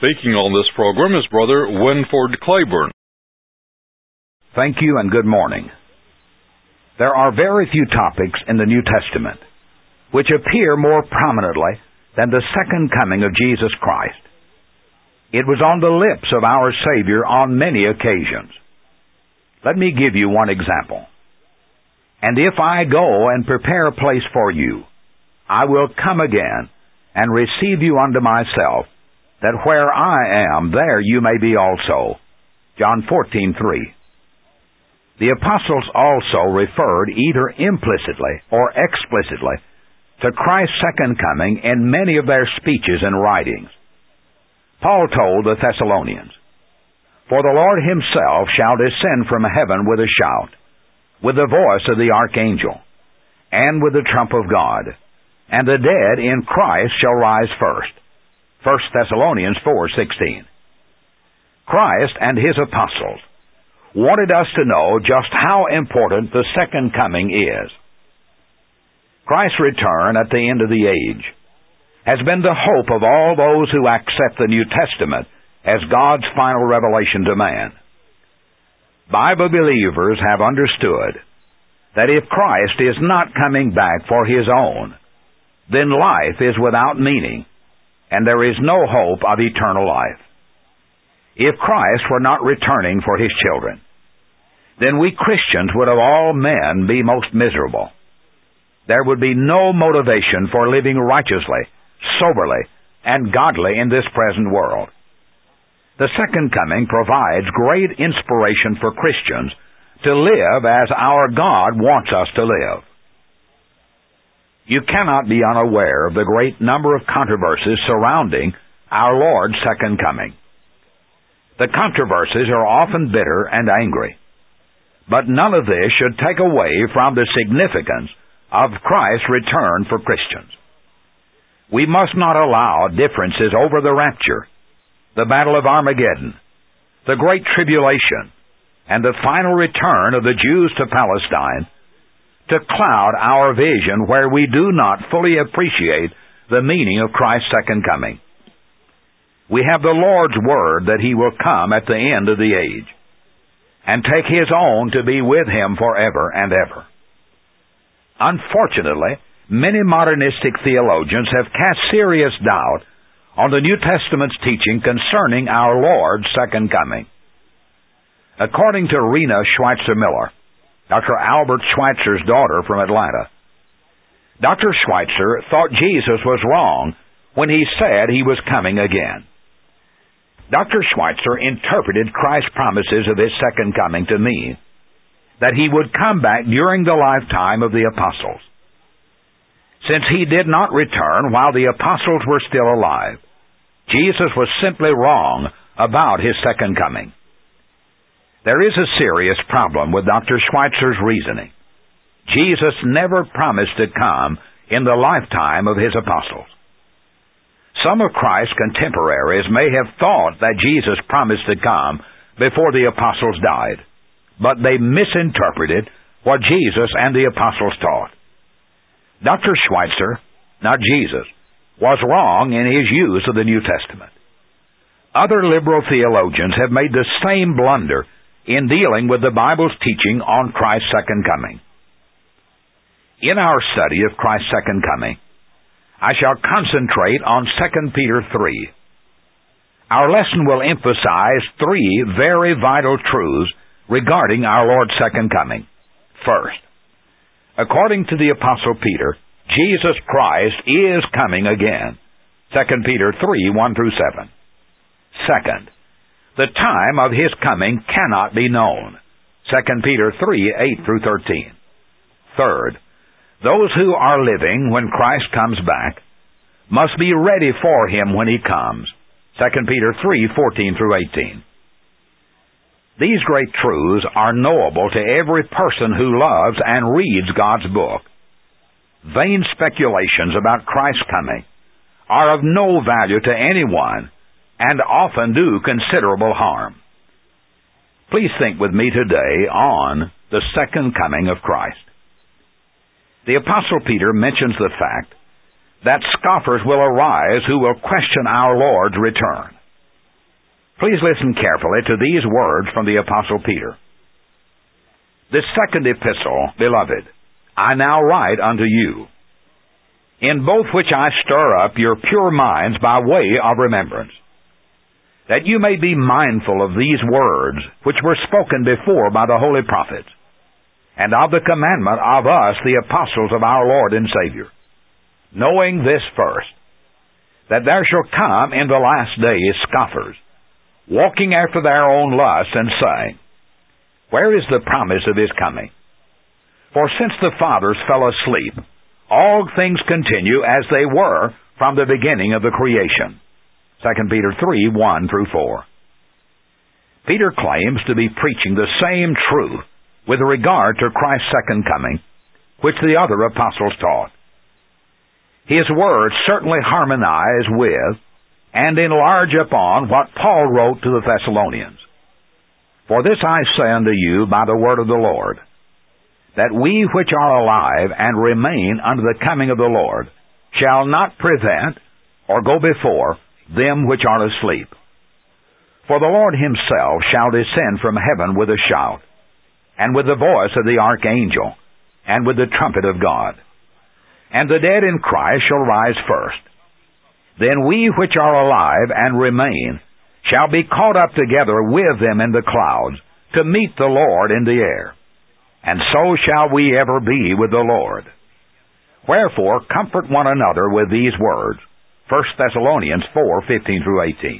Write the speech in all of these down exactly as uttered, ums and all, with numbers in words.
Speaking on this program is Brother Winford Claiborne. Thank you and good morning. There are very few topics in the New Testament which appear more prominently than the second coming of Jesus Christ. It was on the lips of our Savior on many occasions. Let me give you one example. And if I go and prepare a place for you, I will come again and receive you unto myself, that where I am, there you may be also. John fourteen three. The apostles also referred either implicitly or explicitly to Christ's second coming in many of their speeches and writings. Paul told the Thessalonians, "For the Lord himself shall descend from heaven with a shout, with the voice of the archangel, and with the trump of God, and the dead in Christ shall rise first." First Thessalonians four sixteen. Christ and his apostles wanted us to know just how important the second coming is. Christ's return at the end of the age has been the hope of all those who accept the New Testament as God's final revelation to man. Bible believers have understood that if Christ is not coming back for his own, then life is without meaning, and there is no hope of eternal life. If Christ were not returning for his children, then we Christians would of all men be most miserable. There would be no motivation for living righteously, soberly, and godly in this present world. The second coming provides great inspiration for Christians to live as our God wants us to live. You cannot be unaware of the great number of controversies surrounding our Lord's second coming. The controversies are often bitter and angry, but none of this should take away from the significance of Christ's return for Christians. We must not allow differences over the rapture, the battle of Armageddon, the great tribulation, and the final return of the Jews to Palestine to cloud our vision where we do not fully appreciate the meaning of Christ's second coming. We have the Lord's word that he will come at the end of the age and take his own to be with him forever and ever. Unfortunately, many modernistic theologians have cast serious doubt on the New Testament's teaching concerning our Lord's second coming. According to Rena Schweitzer Miller, Doctor Albert Schweitzer's daughter from Atlanta, Doctor Schweitzer thought Jesus was wrong when he said he was coming again. Doctor Schweitzer interpreted Christ's promises of his second coming to mean that he would come back during the lifetime of the apostles. Since he did not return while the apostles were still alive, Jesus was simply wrong about his second coming. There is a serious problem with Doctor Schweitzer's reasoning. Jesus never promised to come in the lifetime of his apostles. Some of Christ's contemporaries may have thought that Jesus promised to come before the apostles died, but they misinterpreted what Jesus and the apostles taught. Doctor Schweitzer, not Jesus, was wrong in his use of the New Testament. Other liberal theologians have made the same blunder in dealing with the Bible's teaching on Christ's second coming. In our study of Christ's second coming, I shall concentrate on Second Peter three. Our lesson will emphasize three very vital truths regarding our Lord's second coming. First, according to the Apostle Peter, Jesus Christ is coming again. Second Peter three, one through seven. Second, the time of his coming cannot be known. Second Peter three, eight through thirteen. Third, those who are living when Christ comes back must be ready for him when he comes. Second Peter three, fourteen through eighteen. These great truths are knowable to every person who loves and reads God's book. Vain speculations about Christ's coming are of no value to anyone and often do considerable harm. Please think with me today on the second coming of Christ. The Apostle Peter mentions the fact that scoffers will arise who will question our Lord's return. Please listen carefully to these words from the Apostle Peter. This second epistle, beloved, I now write unto you, in both which I stir up your pure minds by way of remembrance, that you may be mindful of these words which were spoken before by the holy prophets, and of the commandment of us, the apostles of our Lord and Savior, knowing this first, that there shall come in the last days scoffers, walking after their own lusts, and saying, where is the promise of his coming? For since the fathers fell asleep, all things continue as they were from the beginning of the creation. Second Peter three, one through four. Peter claims to be preaching the same truth with regard to Christ's second coming, which the other apostles taught. His words certainly harmonize with and enlarge upon what Paul wrote to the Thessalonians. For this I say unto you by the word of the Lord, that we which are alive and remain unto the coming of the Lord shall not prevent or go before them which are asleep. For the Lord himself shall descend from heaven with a shout, and with the voice of the archangel, and with the trumpet of God. And the dead in Christ shall rise first. Then we which are alive and remain shall be caught up together with them in the clouds, to meet the Lord in the air. And so shall we ever be with the Lord. Wherefore comfort one another with these words. First Thessalonians four, fifteen through eighteen.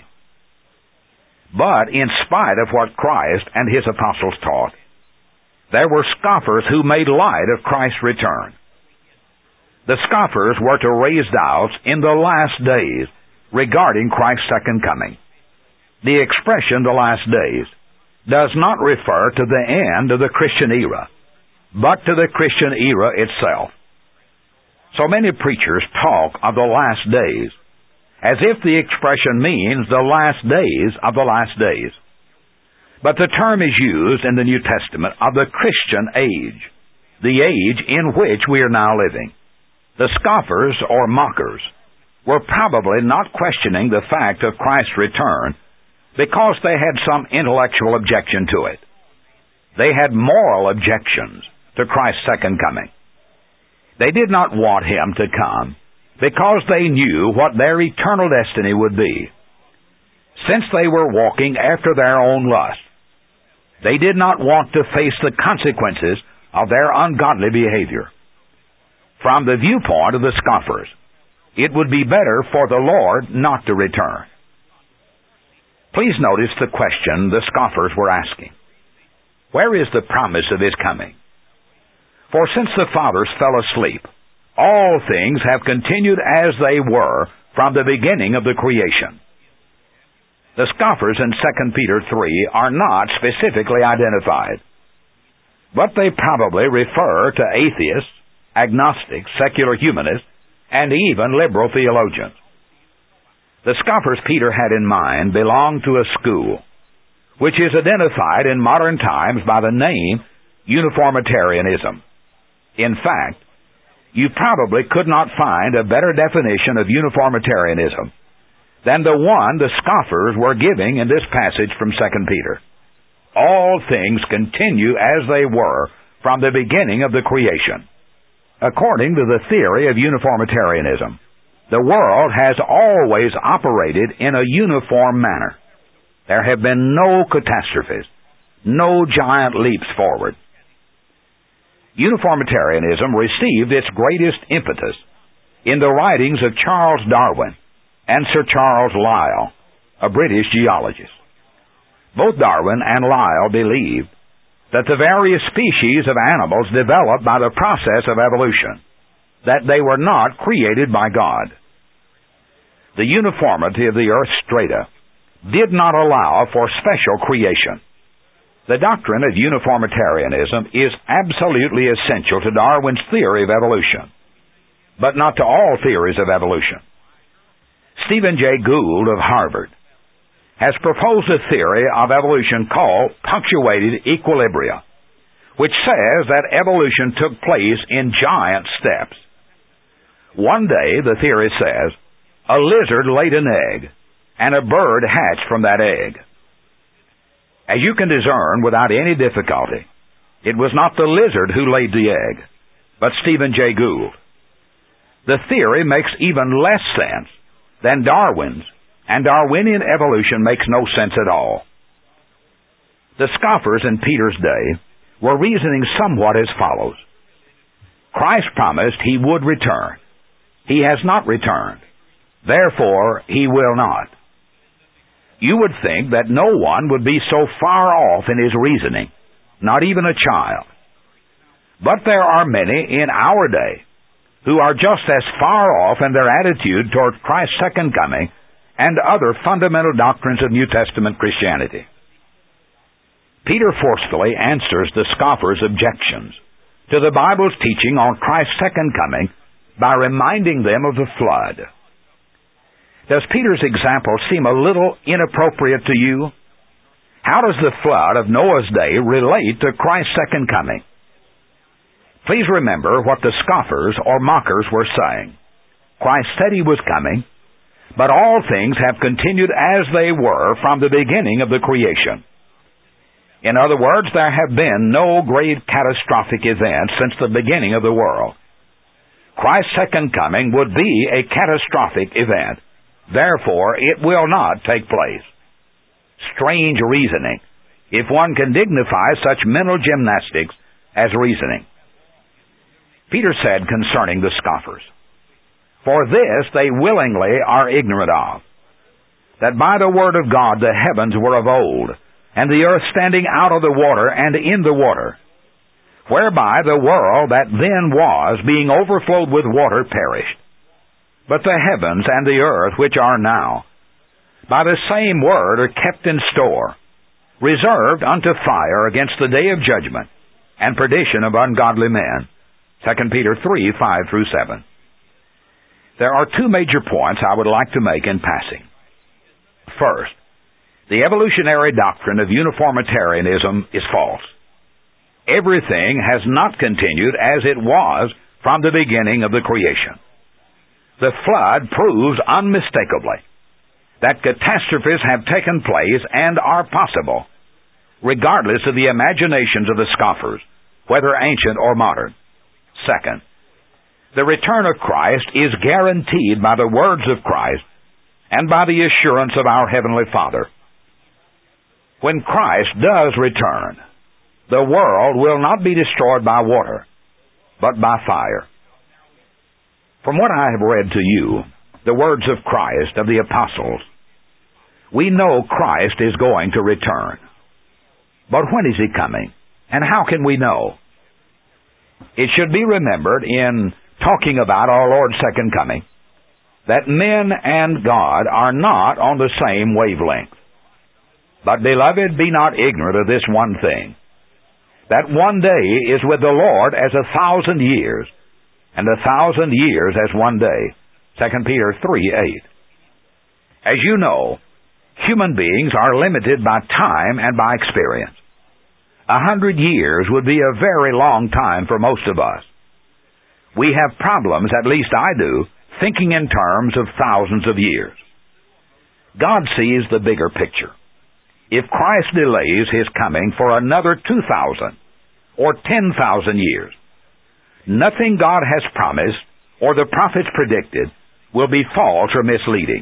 But in spite of what Christ and his apostles taught, there were scoffers who made light of Christ's return. The scoffers were to raise doubts in the last days regarding Christ's second coming. The expression the last days does not refer to the end of the Christian era, but to the Christian era itself. So many preachers talk of the last days as if the expression means the last days of the last days. But the term is used in the New Testament of the Christian age, the age in which we are now living. The scoffers or mockers were probably not questioning the fact of Christ's return because they had some intellectual objection to it. They had moral objections to Christ's second coming. They did not want him to come because they knew what their eternal destiny would be. Since they were walking after their own lust, they did not want to face the consequences of their ungodly behavior. From the viewpoint of the scoffers, it would be better for the Lord not to return. Please notice the question the scoffers were asking. Where is the promise of his coming? For since the fathers fell asleep, all things have continued as they were from the beginning of the creation. The scoffers in Second Peter three are not specifically identified, but they probably refer to atheists, agnostics, secular humanists, and even liberal theologians. The scoffers Peter had in mind belonged to a school which is identified in modern times by the name uniformitarianism. In fact, you probably could not find a better definition of uniformitarianism than the one the scoffers were giving in this passage from Second Peter. All things continue as they were from the beginning of the creation. According to the theory of uniformitarianism, the world has always operated in a uniform manner. There have been no catastrophes, no giant leaps forward. Uniformitarianism received its greatest impetus in the writings of Charles Darwin and Sir Charles Lyell, a British geologist. Both Darwin and Lyell believed that the various species of animals developed by the process of evolution, that they were not created by God. The uniformity of the earth's strata did not allow for special creation. The doctrine of uniformitarianism is absolutely essential to Darwin's theory of evolution, but not to all theories of evolution. Stephen Jay Gould of Harvard has proposed a theory of evolution called punctuated equilibria, which says that evolution took place in giant steps. One day, the theory says, a lizard laid an egg, and a bird hatched from that egg. As you can discern without any difficulty, it was not the lizard who laid the egg, but Stephen Jay Gould. The theory makes even less sense than Darwin's, and Darwinian evolution makes no sense at all. The scoffers in Peter's day were reasoning somewhat as follows. Christ promised he would return. He has not returned. Therefore, he will not. You would think that no one would be so far off in his reasoning, not even a child. But there are many in our day who are just as far off in their attitude toward Christ's second coming and other fundamental doctrines of New Testament Christianity. Peter forcefully answers the scoffers' objections to the Bible's teaching on Christ's second coming by reminding them of the flood. Does Peter's example seem a little inappropriate to you? How does the flood of Noah's day relate to Christ's second coming? Please remember what the scoffers or mockers were saying. Christ said he was coming, but all things have continued as they were from the beginning of the creation. In other words, there have been no great catastrophic events since the beginning of the world. Christ's second coming would be a catastrophic event. Therefore, it will not take place. Strange reasoning, if one can dignify such mental gymnastics as reasoning. Peter said concerning the scoffers, "For this they willingly are ignorant of, that by the word of God the heavens were of old, and the earth standing out of the water and in the water, whereby the world that then was, being overflowed with water, perished. But the heavens and the earth which are now, by the same word are kept in store, reserved unto fire against the day of judgment and perdition of ungodly men." Second Peter three, five through seven. There are two major points I would like to make in passing. First, the evolutionary doctrine of uniformitarianism is false. Everything has not continued as it was from the beginning of the creation. The flood proves unmistakably that catastrophes have taken place and are possible, regardless of the imaginations of the scoffers, whether ancient or modern. Second, the return of Christ is guaranteed by the words of Christ and by the assurance of our Heavenly Father. When Christ does return, the world will not be destroyed by water, but by fire. From what I have read to you, the words of Christ, of the apostles, we know Christ is going to return. But when is he coming? And how can we know? It should be remembered in talking about our Lord's second coming that men and God are not on the same wavelength. But, beloved, be not ignorant of this one thing, that one day is with the Lord as a thousand years, and a thousand years as one day. Second Peter three, eight. As you know, human beings are limited by time and by experience. A hundred years would be a very long time for most of us. We have problems, at least I do, thinking in terms of thousands of years. God sees the bigger picture. If Christ delays his coming for another two thousand or ten thousand years, nothing God has promised or the prophets predicted will be false or misleading.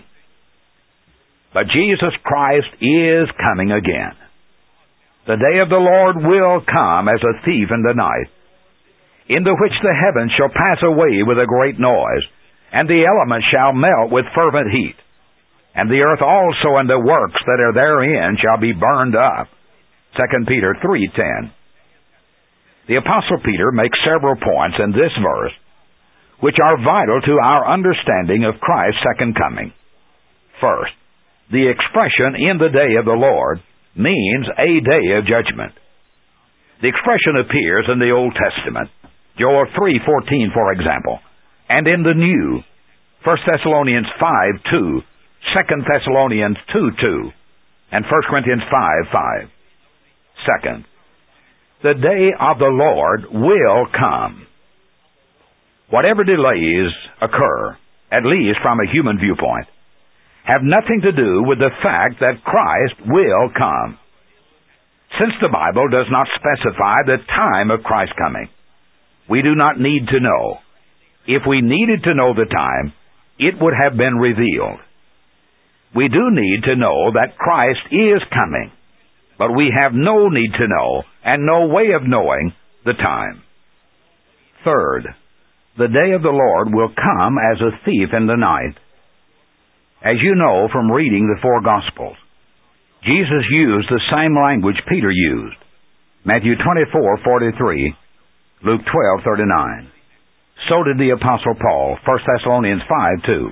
But Jesus Christ is coming again. The day of the Lord will come as a thief in the night, into which the heavens shall pass away with a great noise, and the elements shall melt with fervent heat, and the earth also and the works that are therein shall be burned up. Second Peter three, ten. The Apostle Peter makes several points in this verse which are vital to our understanding of Christ's second coming. First, the expression "in the day of the Lord" means a day of judgment. The expression appears in the Old Testament, Joel three fourteen, for example, and in the New, First Thessalonians five two, Second Thessalonians two two, and First Corinthians five five. Second, the day of the Lord will come. Whatever delays occur, at least from a human viewpoint, have nothing to do with the fact that Christ will come. Since the Bible does not specify the time of Christ's coming, we do not need to know. If we needed to know the time, it would have been revealed. We do need to know that Christ is coming, but we have no need to know and no way of knowing the time. Third, the day of the Lord will come as a thief in the night. As you know from reading the four Gospels, Jesus used the same language Peter used. Matthew twenty-four forty-three, Luke twelve thirty-nine. So did the Apostle Paul, First Thessalonians five two.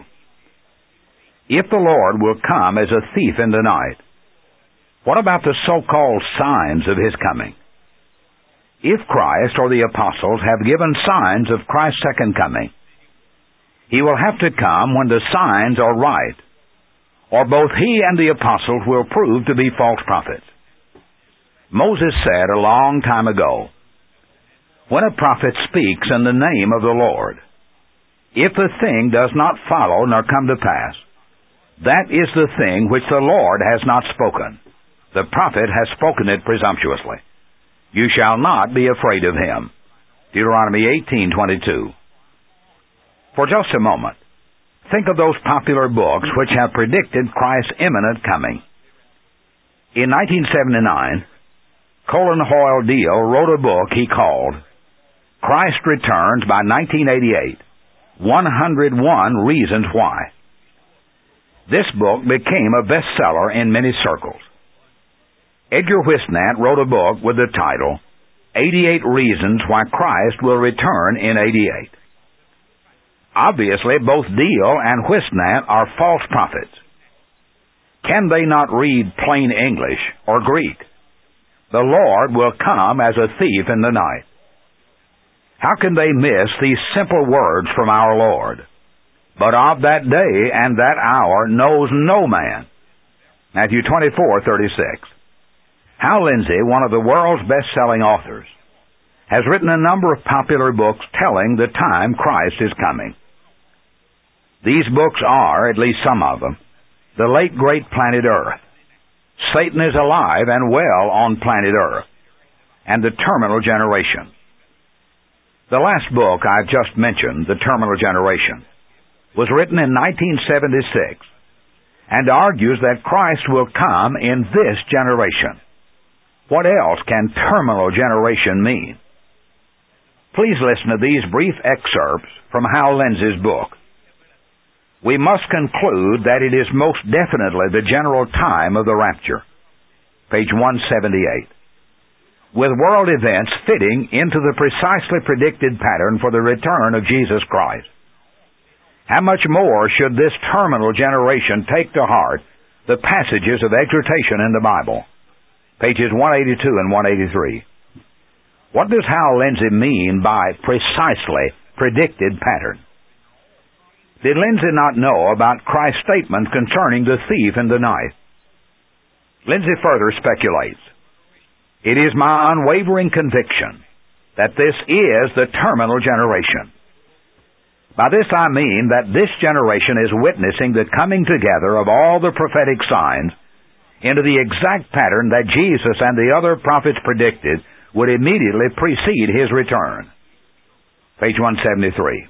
If the Lord will come as a thief in the night, what about the so-called signs of His coming? If Christ or the apostles have given signs of Christ's second coming, He will have to come when the signs are right, or both He and the apostles will prove to be false prophets. Moses said a long time ago, when a prophet speaks in the name of the Lord, if the thing does not follow nor come to pass, that is the thing which the Lord has not spoken. The prophet has spoken it presumptuously. You shall not be afraid of him. Deuteronomy eighteen twenty-two. For just a moment, think of those popular books which have predicted Christ's imminent coming. In nineteen seventy-nine, Colin Hoyle Deal wrote a book he called Christ Returns by nineteen eighty-eight, one hundred one Reasons Why. This book became a bestseller in many circles. Edgar Whisenant wrote a book with the title, eighty-eight Reasons Why Christ Will Return in eighty-eight. Obviously, both Deal and Whisenant are false prophets. Can they not read plain English or Greek? The Lord will come as a thief in the night. How can they miss these simple words from our Lord? But of that day and that hour knows no man. Matthew twenty-four thirty-six. Hal Lindsey, one of the world's best-selling authors, has written a number of popular books telling the time Christ is coming. These books are, at least some of them, The Late Great Planet Earth, Satan is Alive and Well on Planet Earth, and The Terminal Generation. The last book I've just mentioned, The Terminal Generation, was written in nineteen seventy-six and argues that Christ will come in this generation. What else can terminal generation mean? Please listen to these brief excerpts from Hal Lindsey's book. We must conclude that it is most definitely the general time of the rapture. Page one seventy-eight. With world events fitting into the precisely predicted pattern for the return of Jesus Christ. How much more should this terminal generation take to heart the passages of exhortation in the Bible? Pages one eighty-two and one eighty-three. What does Hal Lindsey mean by precisely predicted pattern? Did Lindsey not know about Christ's statement concerning the thief in the night? Lindsey further speculates, it is my unwavering conviction that this is the terminal generation. By this I mean that this generation is witnessing the coming together of all the prophetic signs into the exact pattern that Jesus and the other prophets predicted would immediately precede His return. Page one seventy-three.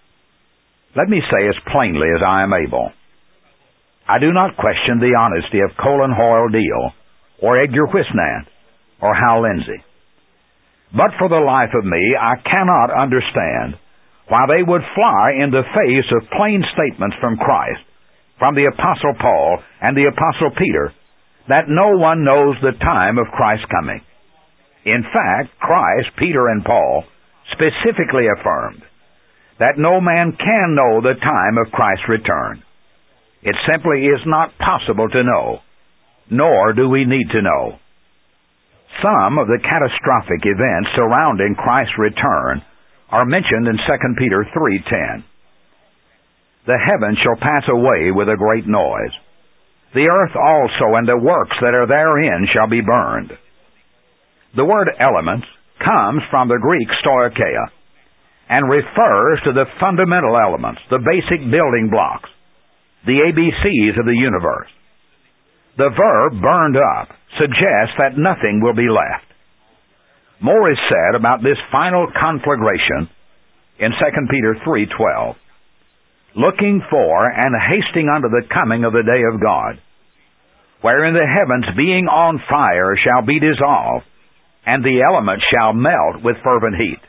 Let me say as plainly as I am able. I do not question the honesty of Colin Hoyle Deal, or Edgar Whisenant, or Hal Lindsey. But for the life of me, I cannot understand why they would fly in the face of plain statements from Christ, from the Apostle Paul and the Apostle Peter, that no one knows the time of Christ's coming. In fact, Christ, Peter, and Paul specifically affirmed that no man can know the time of Christ's return. It simply is not possible to know, nor do we need to know. Some of the catastrophic events surrounding Christ's return are mentioned in Second Peter three ten. The heavens shall pass away with a great noise. The earth also and the works that are therein shall be burned. The word elements comes from the Greek stoicheia and refers to the fundamental elements, the basic building blocks, the A B Cs of the universe. The verb burned up suggests that nothing will be left. More is said about this final conflagration in Second Peter three twelve. Looking for and hasting unto the coming of the day of God, wherein the heavens being on fire shall be dissolved, and the elements shall melt with fervent heat.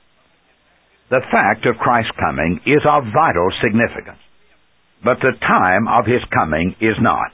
The fact of Christ's coming is of vital significance, but the time of His coming is not.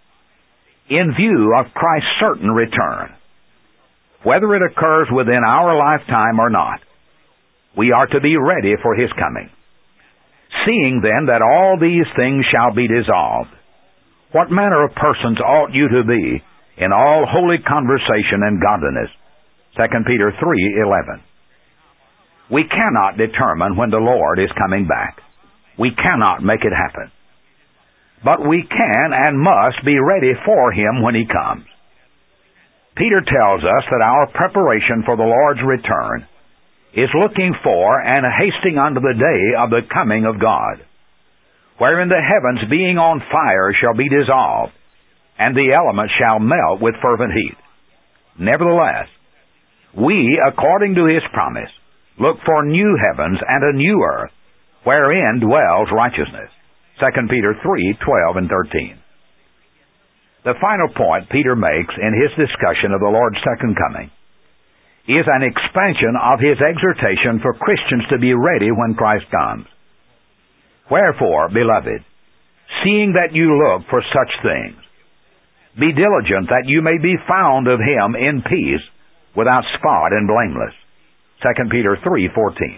In view of Christ's certain return, whether it occurs within our lifetime or not, we are to be ready for His coming. Seeing then that all these things shall be dissolved, what manner of persons ought you to be in all holy conversation and godliness? Second Peter three eleven. We cannot determine when the Lord is coming back. We cannot make it happen. But we can and must be ready for Him when He comes. Peter tells us that our preparation for the Lord's return is looking for and hasting unto the day of the coming of God, wherein the heavens being on fire shall be dissolved, and the elements shall melt with fervent heat. Nevertheless, we, according to His promise, look for new heavens and a new earth, wherein dwells righteousness. Second Peter three twelve and thirteen. The final point Peter makes in his discussion of the Lord's second coming is an expansion of his exhortation for Christians to be ready when Christ comes. Wherefore, beloved, seeing that you look for such things, be diligent that you may be found of Him in peace, without spot and blameless. Second Peter three fourteen.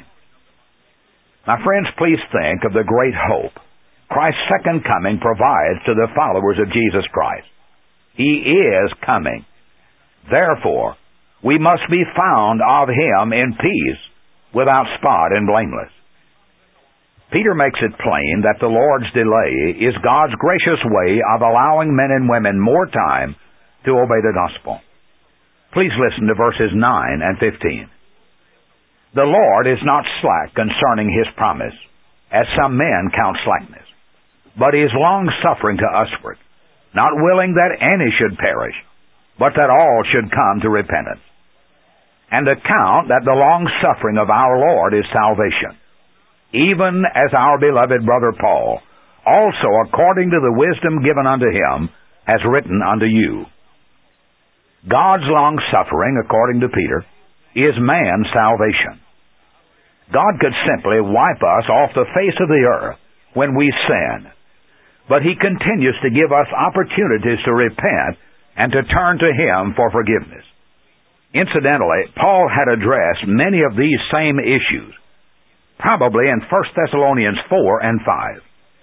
My friends, please think of the great hope Christ's second coming provides to the followers of Jesus Christ. He is coming. Therefore, we must be found of Him in peace, without spot and blameless. Peter makes it plain that the Lord's delay is God's gracious way of allowing men and women more time to obey the gospel. Please listen to verses nine and fifteen. The Lord is not slack concerning His promise, as some men count slackness, but is long-suffering to usward, not willing that any should perish, but that all should come to repentance. And account that the long-suffering of our Lord is salvation, even as our beloved brother Paul, also according to the wisdom given unto him, has written unto you. God's long-suffering, according to Peter, is man's salvation. God could simply wipe us off the face of the earth when we sin, but He continues to give us opportunities to repent and to turn to Him for forgiveness. Incidentally, Paul had addressed many of these same issues, probably in First Thessalonians four and five.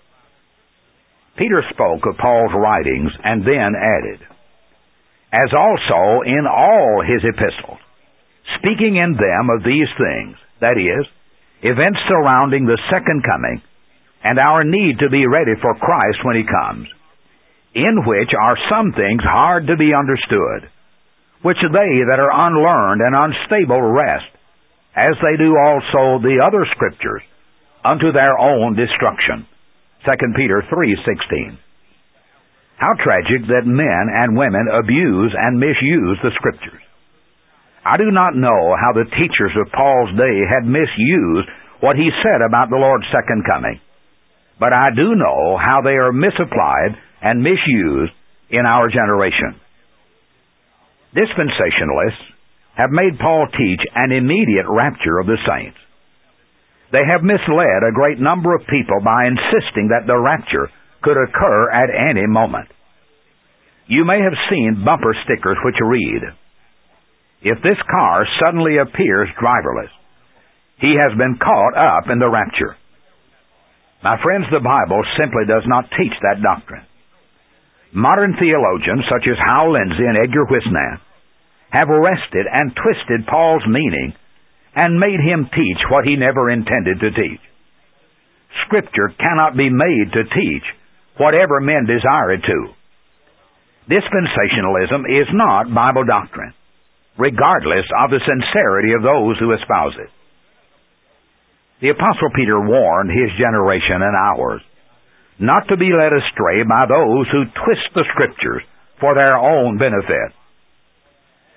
Peter spoke of Paul's writings and then added, as also in all his epistles, speaking in them of these things, that is, events surrounding the second coming, and our need to be ready for Christ when He comes, in which are some things hard to be understood, which they that are unlearned and unstable rest, as they do also the other Scriptures, unto their own destruction. Second Peter three sixteen. How tragic that men and women abuse and misuse the Scriptures. I do not know how the teachers of Paul's day had misused what he said about the Lord's second coming, but I do know how they are misapplied and misused in our generation. Dispensationalists have made Paul teach an immediate rapture of the saints. They have misled a great number of people by insisting that the rapture could occur at any moment. You may have seen bumper stickers which read, "If this car suddenly appears driverless, he has been caught up in the rapture." My friends, the Bible simply does not teach that doctrine. Modern theologians such as Hal Lindsey and Edgar Wisnath have arrested and twisted Paul's meaning and made him teach what he never intended to teach. Scripture cannot be made to teach whatever men desire it to. Dispensationalism is not Bible doctrine, regardless of the sincerity of those who espouse it. The Apostle Peter warned his generation and ours not to be led astray by those who twist the Scriptures for their own benefit.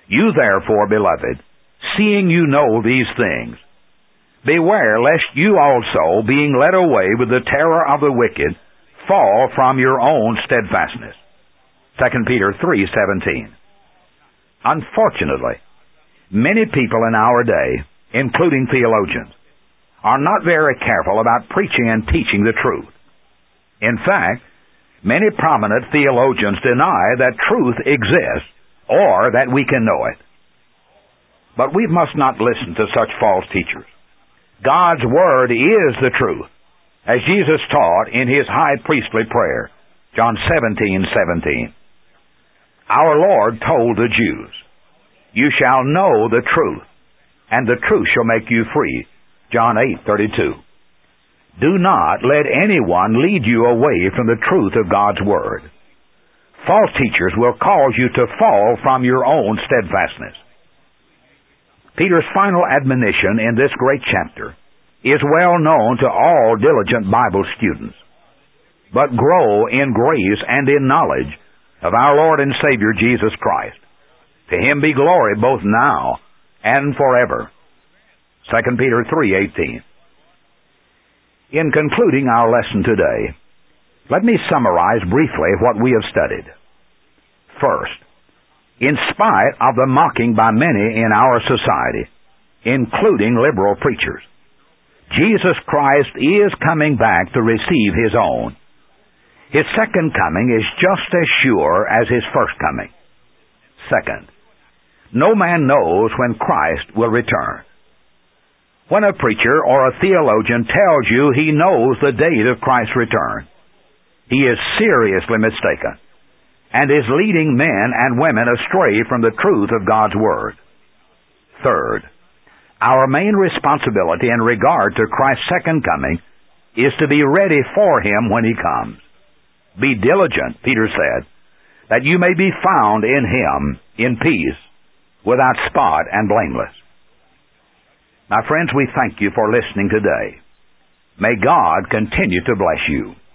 You therefore, beloved, seeing you know these things, beware lest you also, being led away with the terror of the wicked, fall from your own steadfastness. Second Peter three seventeen. Unfortunately, many people in our day, including theologians, are not very careful about preaching and teaching the truth. In fact, many prominent theologians deny that truth exists or that we can know it. But we must not listen to such false teachers. God's Word is the truth, as Jesus taught in His high priestly prayer, John seventeen seventeen. Our Lord told the Jews, "You shall know the truth, and the truth shall make you free," John eight thirty-two. Do not let anyone lead you away from the truth of God's Word. False teachers will cause you to fall from your own steadfastness. Peter's final admonition in this great chapter is well known to all diligent Bible students. But grow in grace and in knowledge of our Lord and Savior Jesus Christ. To Him be glory both now and forever. Second Peter three eighteen. In concluding our lesson today, let me summarize briefly what we have studied. First, in spite of the mocking by many in our society, including liberal preachers, Jesus Christ is coming back to receive His own. His second coming is just as sure as His first coming. Second, no man knows when Christ will return. When a preacher or a theologian tells you he knows the date of Christ's return, he is seriously mistaken and is leading men and women astray from the truth of God's Word. Third, our main responsibility in regard to Christ's second coming is to be ready for Him when He comes. Be diligent, Peter said, that you may be found in Him in peace, without spot and blameless. My friends, we thank you for listening today. May God continue to bless you.